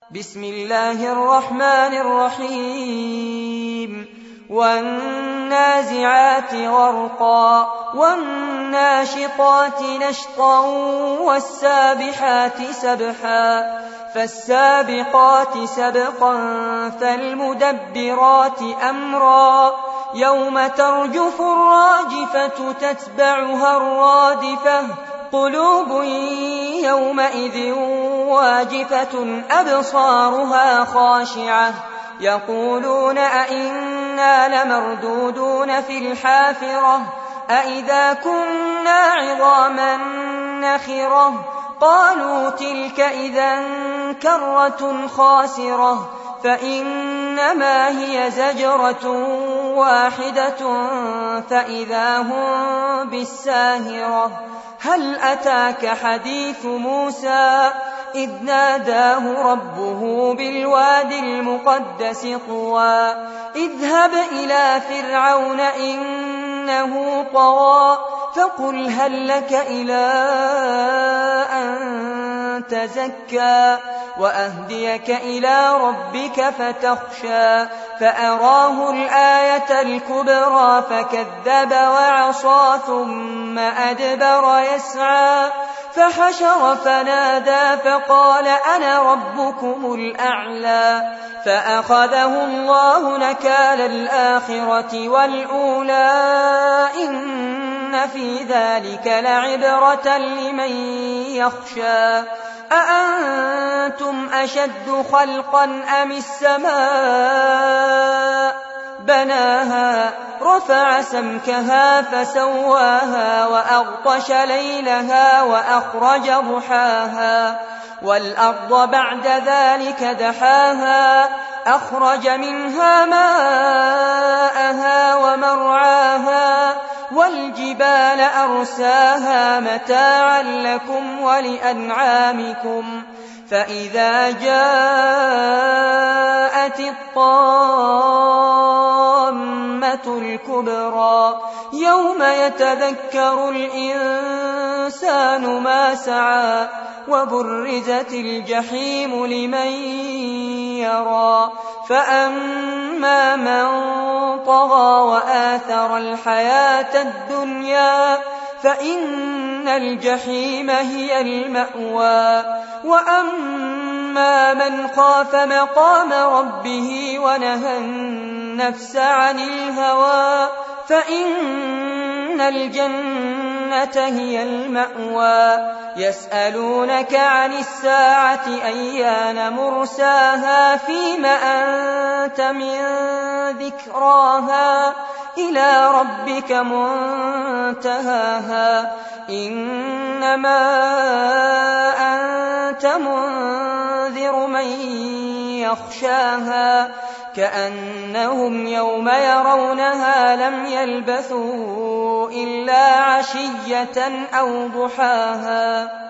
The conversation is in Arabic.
بسم الله الرحمن الرحيم والنازعات غرقا والناشطات نشطا والسابحات سبحا فالسابقات سبقا فالمدبرات أمرا يوم ترجف الراجفة تتبعها الرادفة قلوب يومئذ واجفة أبصارها خاشعة يقولون أئنا لمردودون في الحافرة أئذا كنا عظاما نخرة قالوا تلك إذا كرة خاسرة فإنما هي زجرة واحدة فإذا هم بالساهرة هل أتاك حديث موسى إذ ناداه ربه بالواد المقدس طوى اذهب إلى فرعون إنه طغى فقل هل لك إلى أن تزكى وأهديك إلى ربك فتخشى فأراه الآية الكبرى فكذب وعصى ثم أدبر يسعى فحشر فنادى فقال أنا ربكم الأعلى فأخذه الله نكال الآخرة والأولى إن في ذلك لعبرة لمن يخشى أأنتم أشد خلقا أم السماء بناها رفع سمكها فسواها وأغطش ليلها وأخرج ضحاها والأرض بعد ذلك دحاها أخرج منها ماءها ومرعاها والجبال أرساها متاعا لكم ولأنعامكم فإذا جاءت الطامة الكبرى يوم يتذكر الإنسان ما سعى وبرزت الجحيم لمن يرى فأما من طغى وآثر الحياة الدنيا فإن الجحيم هي المأوى وأما من خاف مقام ربه ونهى النفس عن الهوى فإن الجنة هي المأوى يسألونك عن الساعة أيان مرساها فيم أنت من ذكراها إلى ربك منتهاها إنما أنت منذر من يخشاها كأنهم يوم يرونها لم يلبثوا إلا عشية أو ضحاها